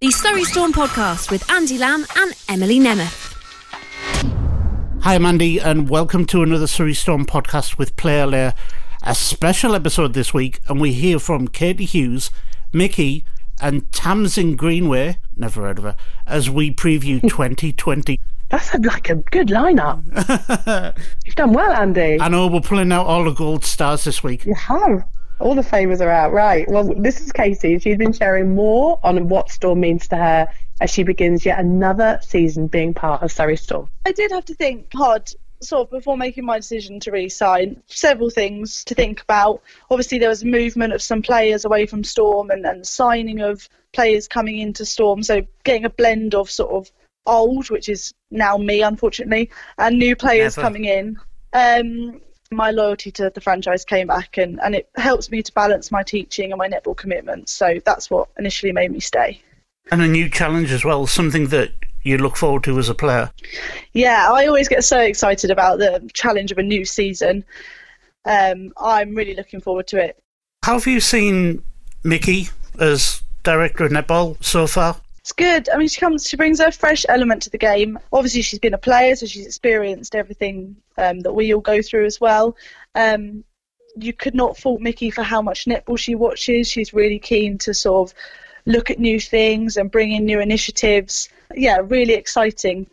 The Surrey Storm podcast with Andy Lamb and Emily Nemeth. Hi, I'm Andy, and welcome to another Surrey Storm podcast with Player Lair. A special episode this week, and we hear from Katie Hughes, Mickey, and Tamsin Greenway, never heard of her, as we preview 2020. That's like a good lineup. You've done well, Andy. I know, we're pulling out all the gold stars this week. You have. All the favours are out. Right. Well, this is Katie. She's been sharing more on what Storm means to her as she begins yet another season being part of Surrey Storm. I did have to think hard sort of before making my decision to re-sign. Several things to think about. Obviously, there was a movement of some players away from Storm and signing of players coming into Storm. So getting a blend of sort of old, which is now me, unfortunately, and new players coming in. My loyalty to the franchise came back and it helps me to balance my teaching and my netball commitments. So that's what initially made me stay. And a new challenge as well, something that you look forward to as a player. Yeah, I always get so excited about the challenge of a new season. I'm really looking forward to it. How have you seen Mickey as director of netball so far? It's good. I mean, she brings a fresh element to the game. Obviously, she's been a player, so she's experienced everything that we all go through as well. You could not fault Mickey for how much netball she watches. She's really keen to sort of look at new things and bring in new initiatives. Yeah, really exciting.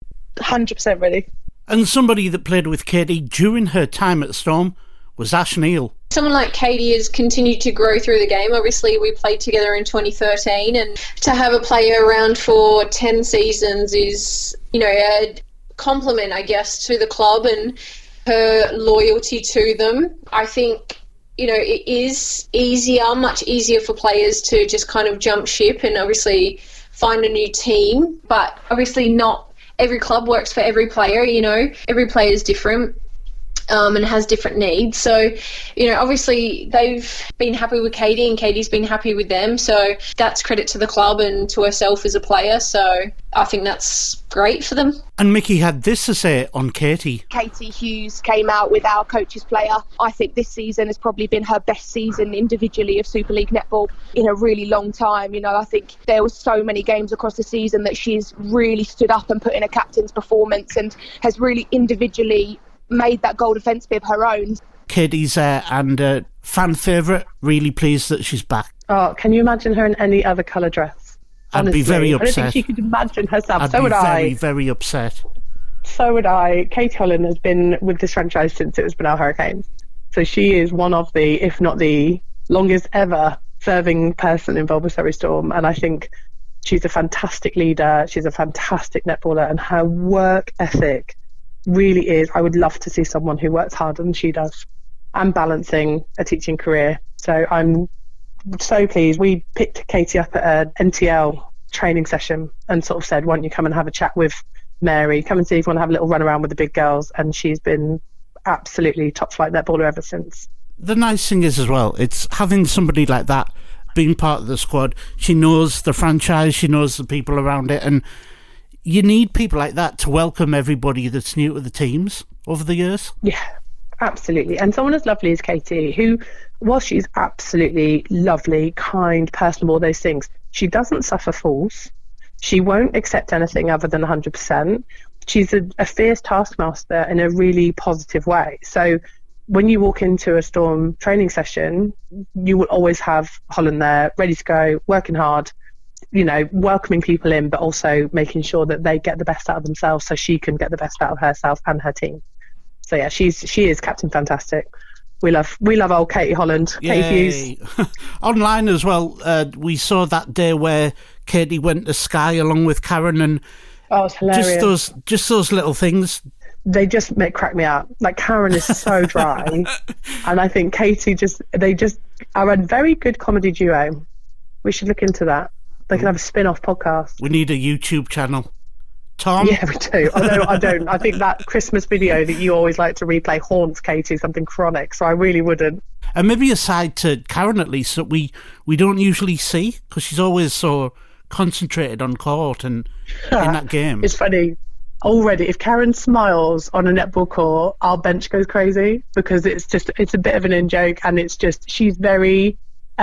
100% really. And somebody that played with Katie during her time at Storm was Ash Neal. Someone like Katie has continued to grow through the game. Obviously, we played together in 2013, and to have a player around for 10 seasons is, a compliment, I guess, to the club and her loyalty to them. I think, it is much easier for players to just kind of jump ship and obviously find a new team. But obviously not every club works for every player, Every player is different. And has different needs. So, obviously they've been happy with Katie and Katie's been happy with them. So that's credit to the club and to herself as a player. So I think that's great for them. And Mickey had this to say on Katie. Katie Hughes came out with our coach's player. I think this season has probably been her best season individually of Super League netball in a really long time. I think there were so many games across the season that she's really stood up and put in a captain's performance and has really individually made that goal defence bib her own. Katie's and fan favourite, really pleased that she's back. Oh, can you imagine her in any other colour dress? Honestly, I'd be very upset. I don't think she could imagine herself. I'd be very, very upset. So would I. Katie Holland has been with this franchise since it was Brunel Hurricanes. So she is one of the, if not the longest ever serving person involved with Surrey Storm. And I think she's a fantastic leader. She's a fantastic netballer, and her work ethic really is. I would love to see someone who works harder than she does and balancing a teaching career. So I'm so pleased. We picked Katie up at an NTL training session and sort of said, why don't you come and have a chat with Mary, come and see if you want to have a little run around with the big girls. And she's been absolutely top flight netballer ever since. The nice thing is as well, it's having somebody like that being part of the squad. She knows the franchise, she knows the people around it, and you need people like that to welcome everybody that's new to the teams over the years. Yeah, absolutely. And someone as lovely as Katie, who, while she's absolutely lovely, kind, personable, all those things, she doesn't suffer fools. She won't accept anything other than 100%. She's a fierce taskmaster in a really positive way. So when you walk into a Storm training session, you will always have Holland there, ready to go, working hard, welcoming people in, but also making sure that they get the best out of themselves so she can get the best out of herself and her team. So yeah, she is Captain Fantastic. We love old Katie Holland. Katie Hughes. Online as well, we saw that day where Katie went to Sky along with Karen, and it's hilarious. Just those little things. They just crack me up. Like, Karen is so dry, and I think Katie they are a very good comedy duo. We should look into that. They can have a spin-off podcast. We need a YouTube channel. Tom? Yeah, we do. Although I don't. I think that Christmas video that you always like to replay haunts Katie, something chronic, so I really wouldn't. And maybe a side to Karen, at least, that we don't usually see, because she's always so concentrated on court and in that game. It's funny. Already, if Karen smiles on a netball court, our bench goes crazy, because it's a bit of an in-joke, and it's just, she's very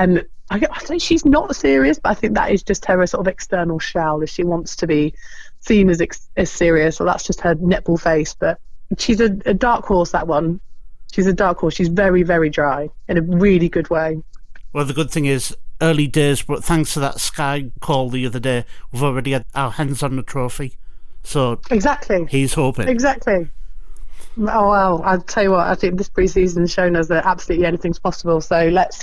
I think she's not serious, but I think that is just her sort of external shell. If she wants to be seen as serious, well, that's just her netball face. But she's a dark horse, that one. She's a dark horse. She's very, very dry in a really good way. Well, the good thing is, early days, but thanks to that Sky call the other day, we've already had our hands on the trophy. So exactly, he's hoping. Exactly. Oh, well, I'll tell you what, I think this pre-season has shown us that absolutely anything's possible. So let's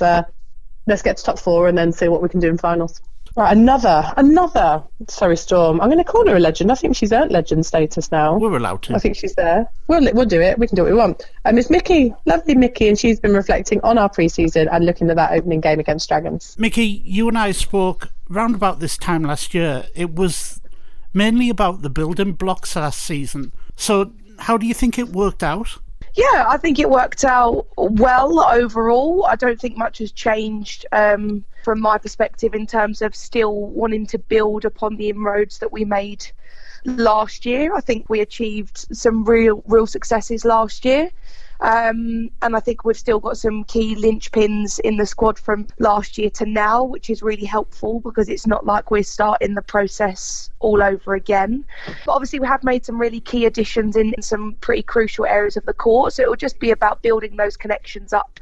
get to top 4 and then see what we can do in finals. Right, another Surrey Storm. I'm going to call her a legend. I think she's earned legend status now. We're allowed to. I think she's there. We'll do it. We can do what we want. It's Mickey, lovely Mickey, and she's been reflecting on our pre-season and looking at that opening game against Dragons. Mickey, you and I spoke round about this time last year. It was mainly about the building blocks last season. So how do you think it worked out? Yeah, I think it worked out well overall. I don't think much has changed from my perspective in terms of still wanting to build upon the inroads that we made last year. I think we achieved some real successes last year. And I think we've still got some key linchpins in the squad from last year to now, which is really helpful because it's not like we're starting the process all over again. But obviously we have made some really key additions in some pretty crucial areas of the court, so it will just be about building those connections up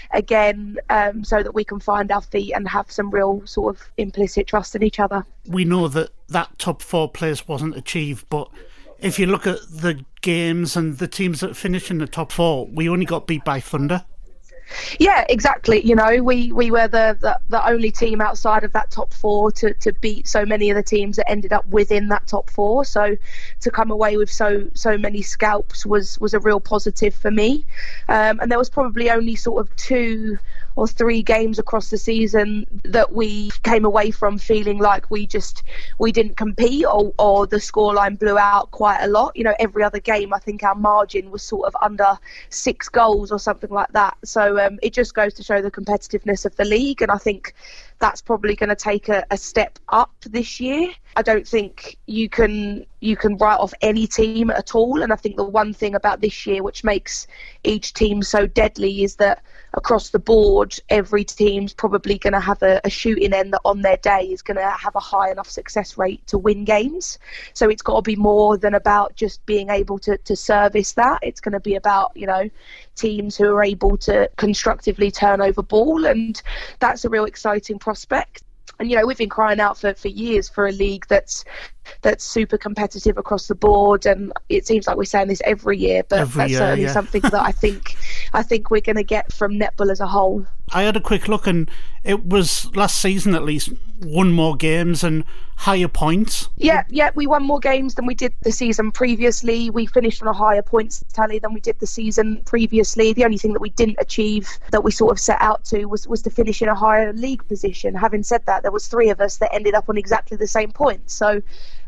again so that we can find our feet and have some real sort of implicit trust in each other. We know that top 4 place wasn't achieved, but if you look at the games and the teams that finished in the top 4, we only got beat by Thunder. Yeah, exactly. You know, we were the only team outside of that top 4 to beat so many of the teams that ended up within that top 4. So to come away with so many scalps was a real positive for me. And there was probably only sort of 2 or 3 games across the season that we came away from feeling like we didn't compete or the scoreline blew out quite a lot. You know, every other game I think our margin was sort of under 6 goals or something like that. So it just goes to show the competitiveness of the league, and I think that's probably going to take a step up this year. I don't think you can write off any team at all, and I think the one thing about this year which makes each team so deadly is that across the board every team's probably going to have a shooting end that on their day is going to have a high enough success rate to win games. So it's got to be more than about just being able to service that. It's going to be about, you know, teams who are able to constructively turn over ball, and that's a real exciting prospect. And, you know, we've been crying out for years for a league that's super competitive across the board, and it seems like we're saying this every year, but that's certainly something that I think we're going to get from netball as a whole. I had a quick look, and it was last season at least 1 more games and higher points. Yeah, we won more games than we did the season previously. We finished on a higher points tally than we did the season previously. The only thing that we didn't achieve that we sort of set out to was to finish in a higher league position. Having said that, there was 3 of us that ended up on exactly the same points. So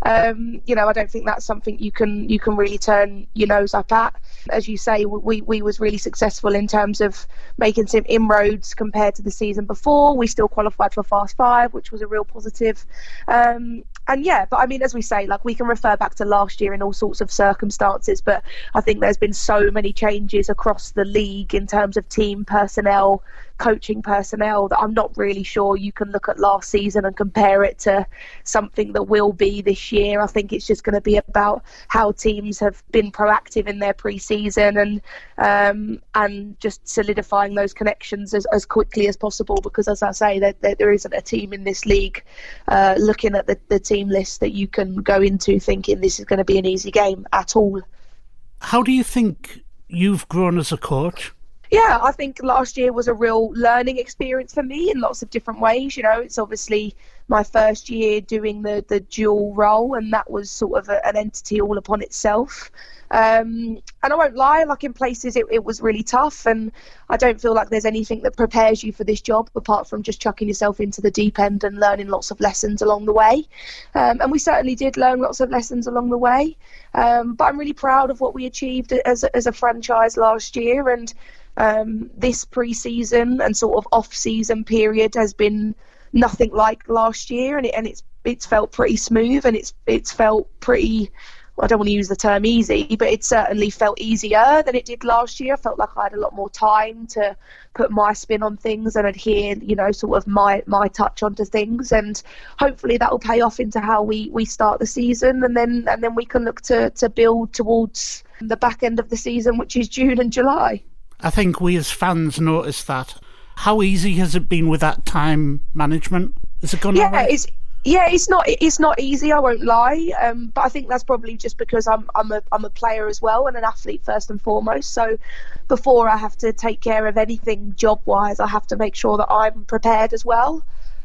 you know, I don't think that's something you can really turn your nose up at. As you say, we was really successful in terms of making some inroads compared to the season before. We still qualified for Fast 5, which was a real positive. And yeah, but I mean, as we say, like, we can refer back to last year in all sorts of circumstances, but I think there's been so many changes across the league in terms of team personnel, coaching personnel, that I'm not really sure you can look at last season and compare it to something that will be this year. I think it's just going to be about how teams have been proactive in their pre-season and just solidifying those connections as quickly as possible, because as I say, there isn't a team in this league looking at the team list that you can go into thinking this is going to be an easy game at all. How do you think you've grown as a coach? Yeah, I think last year was a real learning experience for me in lots of different ways. You know, it's obviously my first year doing the dual role, and that was sort of an entity all upon itself. And I won't lie, like, in places it was really tough, and I don't feel like there's anything that prepares you for this job apart from just chucking yourself into the deep end and learning lots of lessons along the way. And we certainly did learn lots of lessons along the way. But I'm really proud of what we achieved as a franchise last year, and this pre-season and sort of off-season period has been nothing like last year, and it's felt pretty smooth, and it's felt pretty I don't want to use the term easy, but it certainly felt easier than it did last year. I felt like I had a lot more time to put my spin on things and adhere, sort of my touch onto things. And hopefully that will pay off into how we start the season, and then we can look to build towards the back end of the season, which is June and July. I think we as fans noticed that. How easy has it been with that time management? Has it gone all right? It's not easy, I won't lie, but I think that's probably just because I'm a player as well, and an athlete first and foremost. So before I have to take care of anything job wise, I have to make sure that I'm prepared as well.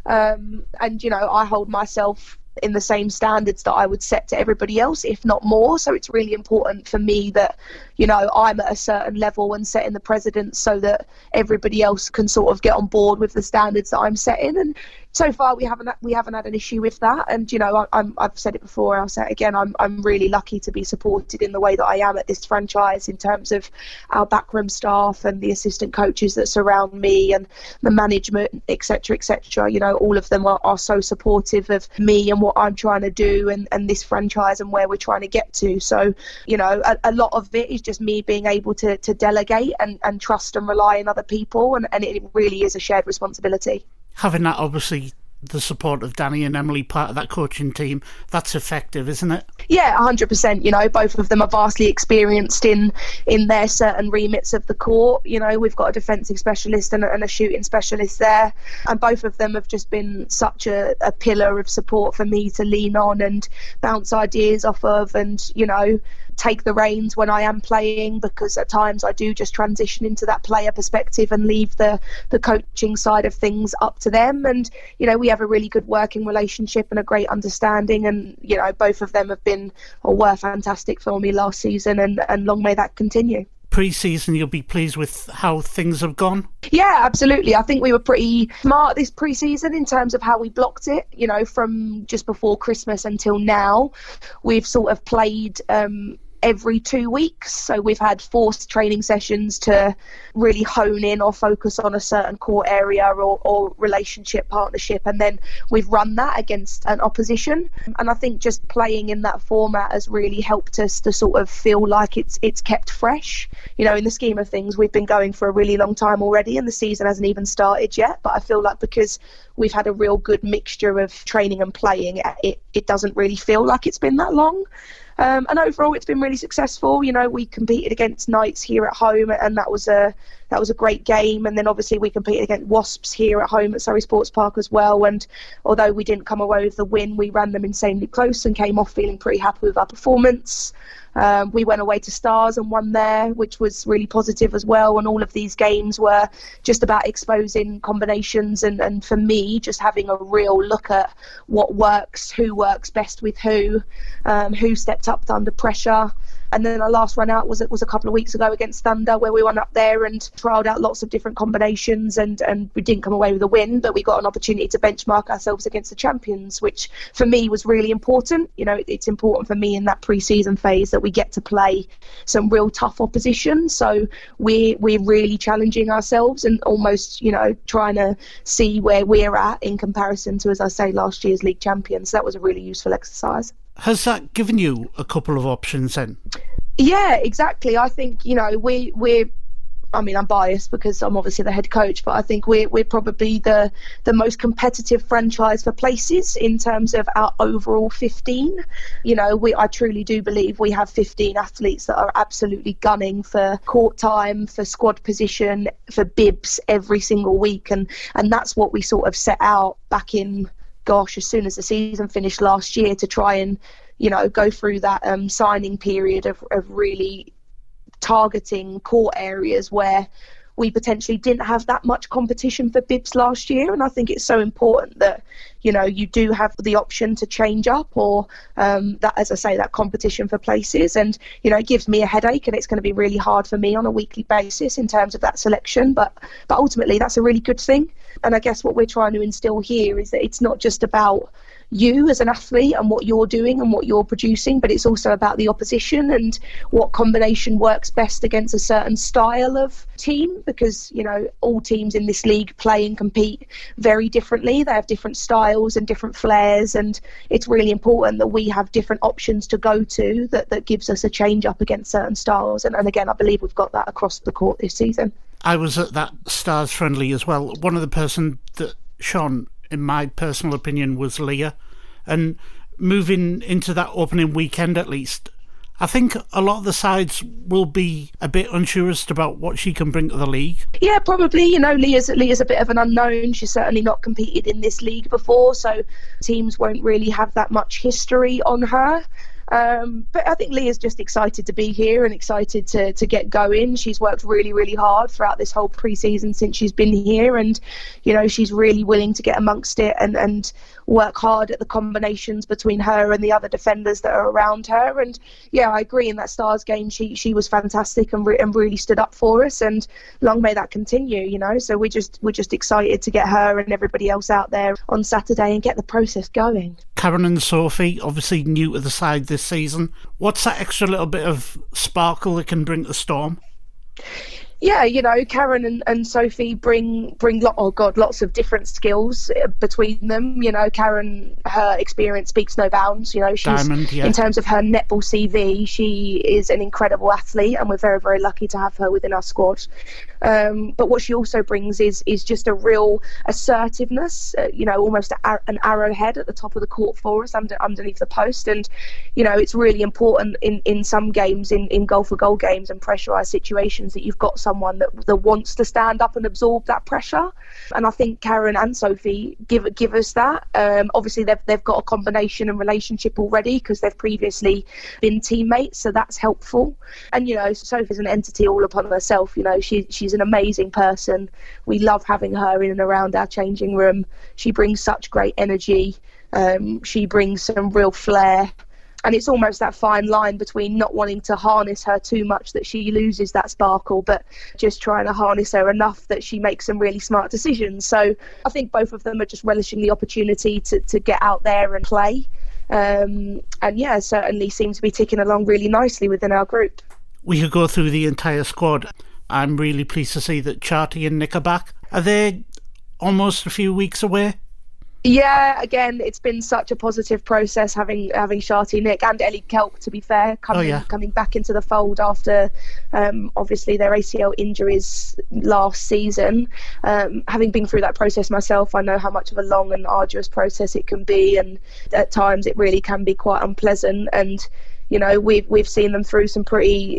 And I hold myself in the same standards that I would set to everybody else, if not more. So it's really important for me that I'm at a certain level and setting the precedent so that everybody else can sort of get on board with the standards that I'm setting. And so far we haven't had an issue with that. And I've said it before, I'll say it again, I'm really lucky to be supported in the way that I am at this franchise, in terms of our backroom staff and the assistant coaches that surround me and the management, etc. All of them are so supportive of me and what I'm trying to do and this franchise and where we're trying to get to. So a lot of it is just me being able to delegate and trust and rely on other people, and it really is a shared responsibility. Having that, obviously, the support of Danny and Emily, part of that coaching team, that's effective, isn't it? Yeah, 100%. Both of them are vastly experienced in their certain remits of the court. We've got a defensive specialist and a shooting specialist there, and both of them have just been such a pillar of support for me to lean on and bounce ideas off of, and take the reins when I am playing, because at times I do just transition into that player perspective and leave the coaching side of things up to them. And we have a really good working relationship and a great understanding, and both of them were fantastic for me last season, and long may that continue. Pre-season, you'll be pleased with how things have gone? Yeah, absolutely. I think we were pretty smart this pre-season in terms of how we blocked it. From just before Christmas until now, we've sort of played every 2 weeks. So we've had forced training sessions to really hone in or focus on a certain core area or relationship, partnership, and then we've run that against an opposition. And I think just playing in that format has really helped us to sort of feel like it's kept fresh. In the scheme of things, we've been going for a really long time already, and the season hasn't even started yet. But I feel like because we've had a real good mixture of training and playing, it doesn't really feel like it's been that long. And overall, it's been really successful. We competed against Knights here at home, and that was a great game. And then obviously we competed against Wasps here at home at Surrey Sports Park as well. And although we didn't come away with the win, we ran them insanely close and came off feeling pretty happy with our performance. We went away to Stars and won there, which was really positive as well. And all of these games were just about exposing combinations and for me, just having a real look at what works, who works best with who stepped up under pressure. And then our last run out was a couple of weeks ago against Thunder, where we went up there and trialled out lots of different combinations, and we didn't come away with a win, but we got an opportunity to benchmark ourselves against the champions, which for me was really important. It's important for me in that pre-season phase that we get to play some real tough opposition. So we're really challenging ourselves and almost, trying to see where we're at in comparison to, as I say, last year's league champions. So that was a really useful exercise. Has that given you a couple of options then? Yeah, exactly. I think, I'm biased because I'm obviously the head coach, but I think we're probably the most competitive franchise for places in terms of our overall 15. I truly do believe we have 15 athletes that are absolutely gunning for court time, for squad position, for bibs every single week. And that's what we sort of set out back in, as soon as the season finished last year, to try and, go through that signing period of really targeting core areas where we potentially didn't have that much competition for bibs last year. And I think it's so important that, you do have the option to change up or that, as I say, that competition for places. And, it gives me a headache, and it's going to be really hard for me on a weekly basis in terms of that selection. But ultimately, that's a really good thing. And I guess what we're trying to instill here is that it's not just about, you as an athlete and what you're doing and what you're producing, but it's also about the opposition and what combination works best against a certain style of team, because, you know, all teams in this league play and compete very differently. They have different styles and different flares, and it's really important that we have different options to go to that gives us a change up against certain styles. And again, I believe we've got that across the court this season. I was at that Stars friendly as well. One of the person that shone, in my personal opinion, was Leah. And moving into that opening weekend at least, I think a lot of the sides will be a bit unsure as to about what she can bring to the league. Yeah, probably. You know, Leah's a bit of an unknown. She's certainly not competed in this league before, so teams won't really have that much history on her. But I think Leah's just excited to be here and excited to get going. She's worked really, really hard throughout this whole pre-season since she's been here, and, you know, she's really willing to get amongst it and work hard at the combinations between her and the other defenders that are around her. And yeah, I agree, in that Stars game she was fantastic and really stood up for us, and long may that continue, you know. So we're just excited to get her and everybody else out there on Saturday and get the process going. Karen and Sophie, obviously new to the side this season. What's that extra little bit of sparkle it can bring to Storm? Yeah, you know, Karen and Sophie bring lots of different skills between them. You know, Karen, her experience speaks no bounds. You know, she's Diamond, yeah. In terms of her netball CV, she is an incredible athlete, and we're very, very lucky to have her within our squad. But what she also brings is just a real assertiveness. You know, almost an arrowhead at the top of the court for us, underneath the post. And you know, it's really important in some games, in goal for goal games and pressurised situations, that you've got someone that wants to stand up and absorb that pressure. And I think Karen and Sophie give us that. Obviously they've got a combination and relationship already because they've previously been teammates, so that's helpful. And you know, Sophie's an entity all upon herself. You know, she's an amazing person. We love having her in and around our changing room. She brings such great energy. She brings some real flair. And it's almost that fine line between not wanting to harness her too much that she loses that sparkle, but just trying to harness her enough that she makes some really smart decisions. So I think both of them are just relishing the opportunity to get out there and play. And yeah, certainly seem to be ticking along really nicely within our group. We could go through the entire squad. I'm really pleased to see that Charty and Nick are back. Are they almost a few weeks away? Yeah, again, it's been such a positive process having Sharty, Nick and Ellie Kelp, to be fair, coming back into the fold after obviously their ACL injuries last season. Having been through that process myself, I know how much of a long and arduous process it can be, and at times it really can be quite unpleasant. And you know, we've seen them through some pretty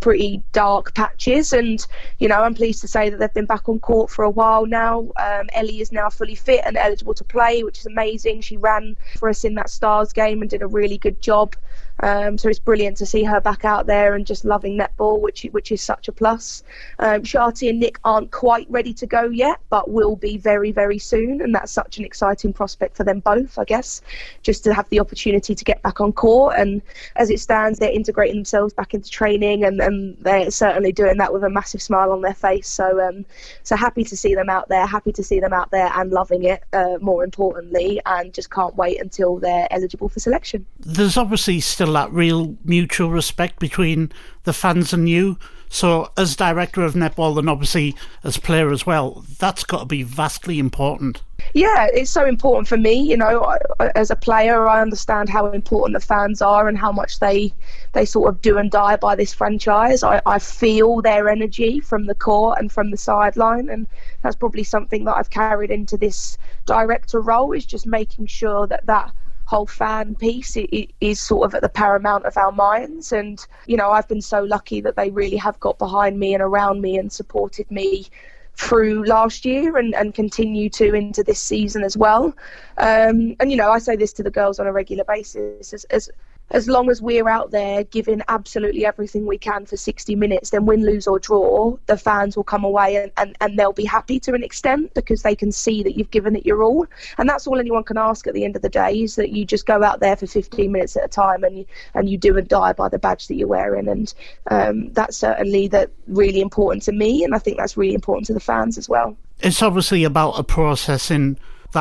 dark patches, and you know, I'm pleased to say that they've been back on court for a while now. Ellie is now fully fit and eligible to play, which is amazing. She ran for us in that Stars game and did a really good job. So it's brilliant to see her back out there and just loving netball, which is such a plus. Sharty and Nick aren't quite ready to go yet, but will be very, very soon, and that's such an exciting prospect for them both, I guess, just to have the opportunity to get back on court. And as it stands, they're integrating themselves back into training, and they're certainly doing that with a massive smile on their face. So happy to see them out there, and loving it, more importantly, and just can't wait until they're eligible for selection. There's obviously still that real mutual respect between the fans and you. So as director of netball, and obviously as player as well, that's got to be vastly important. Yeah, it's so important for me. You know, as a player, I understand how important the fans are and how much they sort of do and die by this franchise. I feel their energy from the court and from the sideline, and that's probably something that I've carried into this director role, is just making sure that whole fan piece is sort of at the paramount of our minds. And you know, I've been so lucky that they really have got behind me and around me and supported me through last year and continue to into this season as well. And you know, I say this to the girls on a regular basis, as long as we're out there giving absolutely everything we can for 60 minutes, then win, lose or draw, the fans will come away and they'll be happy to an extent, because they can see that you've given it your all. And that's all anyone can ask at the end of the day, is that you just go out there for 15 minutes at a time and you do and die by the badge that you're wearing. And that's certainly really important to me, and I think that's really important to the fans as well. It's obviously about a process in that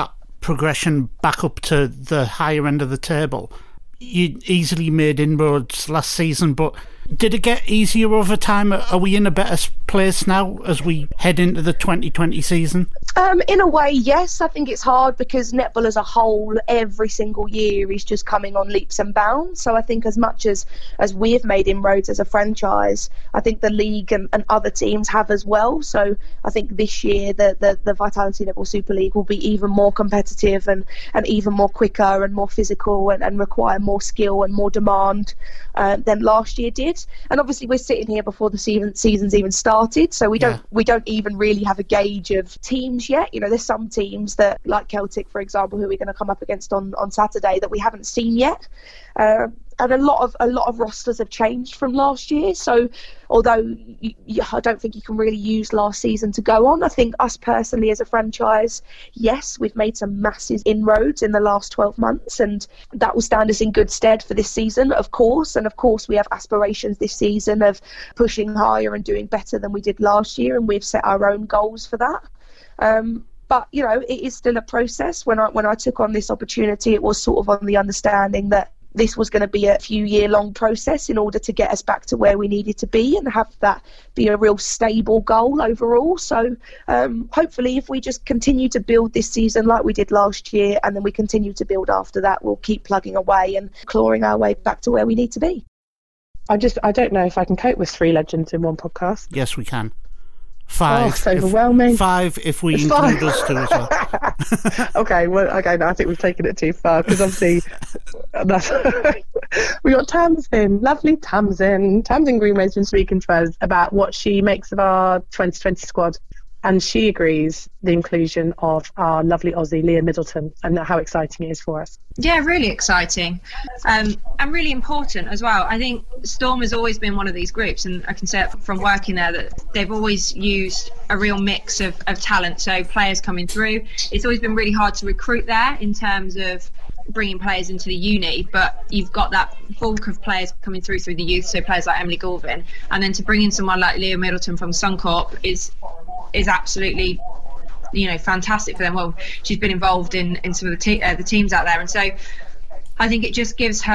progression back up to the higher end of the table. You easily made inroads last season, but did it get easier over time? Are we in a better place now as we head into the 2020 season? In a way, yes. I think it's hard because netball as a whole, every single year, is just coming on leaps and bounds. So I think as much as we have made inroads as a franchise, I think the league and other teams have as well. So I think this year the Vitality Netball Super League will be even more competitive and even more quicker and more physical and require more skill and more demand than last year did. And obviously we're sitting here before the season's even started, so we don't even really have a gauge of teams yet. You know, there's some teams that, like Celtic, for example, who we're going to come up against on Saturday, that we haven't seen yet. And a lot of rosters have changed from last year. So although I don't think you can really use last season to go on, I think us personally as a franchise, yes, we've made some massive inroads in the last 12 months, and that will stand us in good stead for this season, of course. And of course we have aspirations this season of pushing higher and doing better than we did last year, and we've set our own goals for that. But, you know, it is still a process. When I took on this opportunity, it was sort of on the understanding that this was going to be a few year long process in order to get us back to where we needed to be and have that be a real stable goal overall. So hopefully if we just continue to build this season like we did last year, and then we continue to build after that, we'll keep plugging away and clawing our way back to where we need to be. I don't know if I can cope with 3 legends in one podcast. Yes, we can. 5. Oh, it's overwhelming. 5 if we include us too as well. Okay, no, I think we've taken it too far, because obviously that's we got Tamsin, lovely Tamsin. Tamsin Greenway's been speaking to us about what she makes of our 2020 squad, and she agrees the inclusion of our lovely Aussie Leah Middleton, and how exciting it is for us. Yeah, really exciting, and really important as well. I think Storm has always been one of these groups, and I can say it from working there, that they've always used a real mix of talent, so players coming through. It's always been really hard to recruit there in terms of bringing players into the uni, but you've got that bulk of players coming through the youth, so players like Emily Goulvin, and then to bring in someone like Leah Middleton from Suncorp is absolutely, you know, fantastic for them. Well, she's been involved in some of the teams out there, and so I think it just gives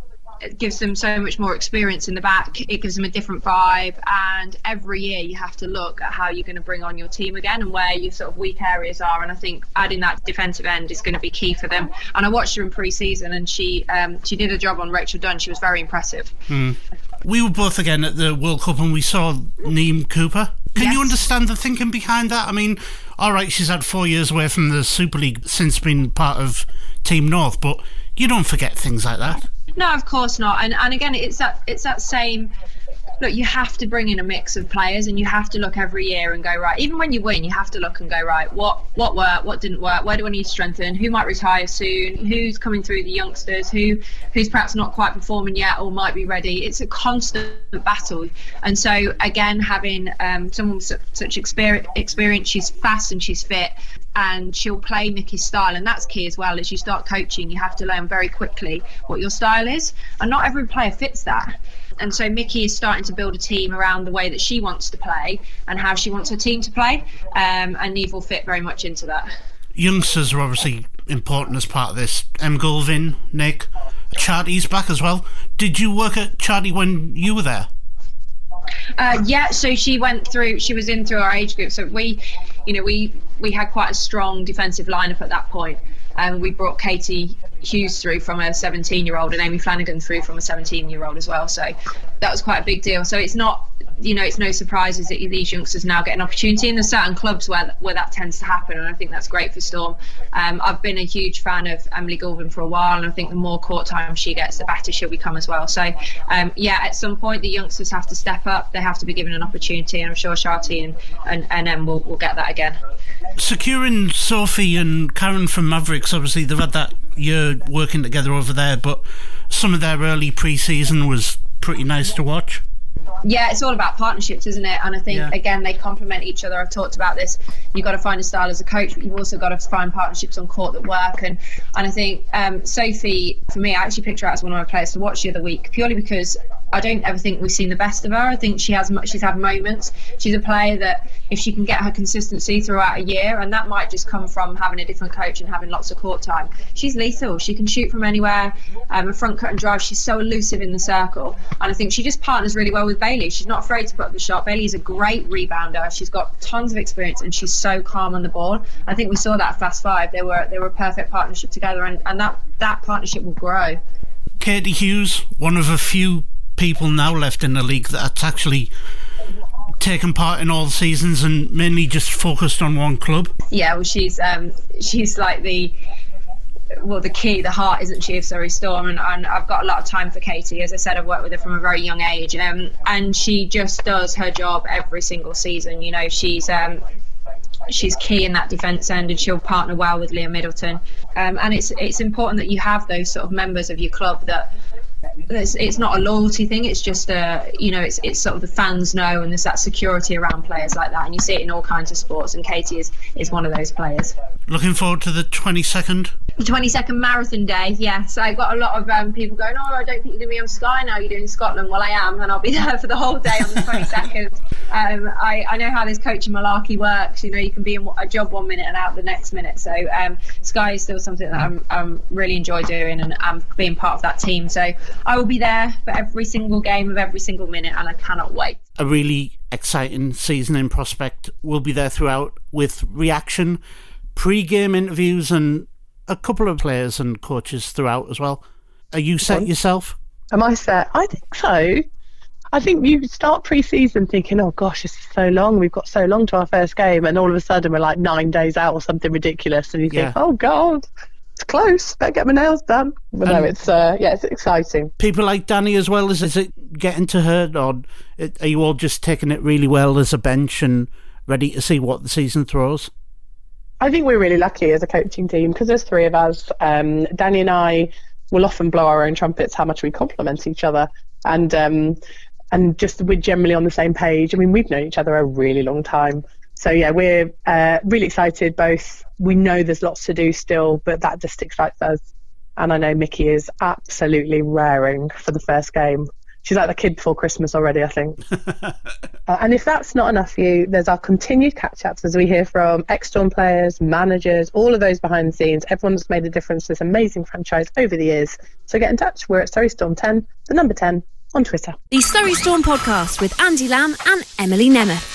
them so much more experience in the back. It gives them a different vibe, and every year you have to look at how you're going to bring on your team again and where your sort of weak areas are, and I think adding that defensive end is going to be key for them. And I watched her in pre-season, and she did a job on Rachel Dunn. She was very impressive. We were both again at the World Cup, and we saw Neem Cooper. Can you understand the thinking behind that? I mean, all right, she's had 4 years away from the Super League since being part of Team North, but you don't forget things like that. No, of course not. And again, it's that same. Look, you have to bring in a mix of players, and you have to look every year and go, right, even when you win, you have to look and go, right, what worked, what didn't work, where do I need to strengthen, who might retire soon, who's coming through the youngsters, who's perhaps not quite performing yet or might be ready. It's a constant battle. And so again, having someone with such experience, she's fast and she's fit, and she'll play Mickey's style, and that's key as well. As you start coaching, you have to learn very quickly what your style is, and not every player fits that. And so Mickey is starting to build a team around the way that she wants to play and how she wants her team to play, and Neve will fit very much into that. Youngsters are obviously important as part of this. Goulvin, Nick, Charty's back as well. Did you work at Charty when you were there? Yeah, so she was in through our age group, so we had quite a strong defensive lineup at that point. We brought Katie Hughes through from a 17-year-old and Amy Flanagan through from a 17-year-old as well. So that was quite a big deal. So it's not, it's no surprises that these youngsters now get an opportunity. And there's certain clubs where that tends to happen, and I think that's great for Storm. I've been a huge fan of Emily Goulvin for a while, and I think the more court time she gets, the better she'll become as well. So at some point the youngsters have to step up. They have to be given an opportunity, and I'm sure Sharty and Em will get that again. Securing Sophie and Karen from Mavericks, obviously they've had that year working together over there, but some of their early pre-season was pretty nice to watch. Yeah, it's all about partnerships, isn't it? And I think, again, they complement each other. I've talked about this. You've got to find a style as a coach, but you've also got to find partnerships on court that work. And I think Sophie, for me, I actually picked her out as one of my players to watch the other week, purely because I don't ever think we've seen the best of her. I think she's had moments. She's a player that if she can get her consistency throughout a year, and that might just come from having a different coach and having lots of court time, she's lethal. She can shoot from anywhere, a front cut and drive. She's so elusive in the circle, and I think she just partners really well with Bailey. She's not afraid to put up the shot. Bailey's a great rebounder. She's got tons of experience, and she's so calm on the ball. I think we saw that at Fast Five. They were a perfect partnership together, and that partnership will grow. Katie Hughes, one of a few people now left in the league that's actually taken part in all the seasons and mainly just focused on one club. Yeah, well, she's like the key, the heart, isn't she, of Surrey Storm, and I've got a lot of time for Katie. As I said, I've worked with her from a very young age, and she just does her job every single season. You know, she's key in that defence end, and she'll partner well with Leah Middleton, and it's important that you have those sort of members of your club that it's not a loyalty thing, it's just it's sort of the fans know, and there's that security around players like that, and you see it in all kinds of sports, and Katie is one of those players. Looking forward to the 22nd? The 22nd Marathon Day, yes. I got a lot of people going, oh, I don't think you're going to be on Sky now, you're doing Scotland. Well, I am, and I'll be there for the whole day on the 22nd. I know how this coaching malarkey works. You know, you can be in a job 1 minute and out the next minute. So Sky is still something that I'm really enjoy doing, and I'm being part of that team. So I will be there for every single game of every single minute, and I cannot wait. A really exciting season in prospect. We'll be there throughout with reaction, pre-game interviews, and a couple of players and coaches throughout as well. Are you set yourself? Am I set? I think so. I think you start pre-season thinking, oh gosh, this is so long. We've got so long to our first game, and all of a sudden we're like 9 days out or something ridiculous, and you think, oh God, it's close. Better get my nails done. But no, it's exciting. People like Danny as well. Is it getting to her, or are you all just taking it really well as a bench and ready to see what the season throws? I think we're really lucky as a coaching team because there's three of us. Danny and I will often blow our own trumpets how much we complement each other, and just we're generally on the same page. I mean, we've known each other a really long time. So yeah, we're really excited both. We know there's lots to do still, but that just excites us. And I know Mickey is absolutely raring for the first game. She's like the kid before Christmas already, I think. And if that's not enough for you, there's our continued catch-ups as we hear from ex-Storm players, managers, all of those behind the scenes. Everyone that's made a difference to this amazing franchise over the years. So get in touch. We're at Surrey Storm 10, the number 10, on Twitter. The Surrey Storm Podcast with Andy Lamb and Emily Nemeth.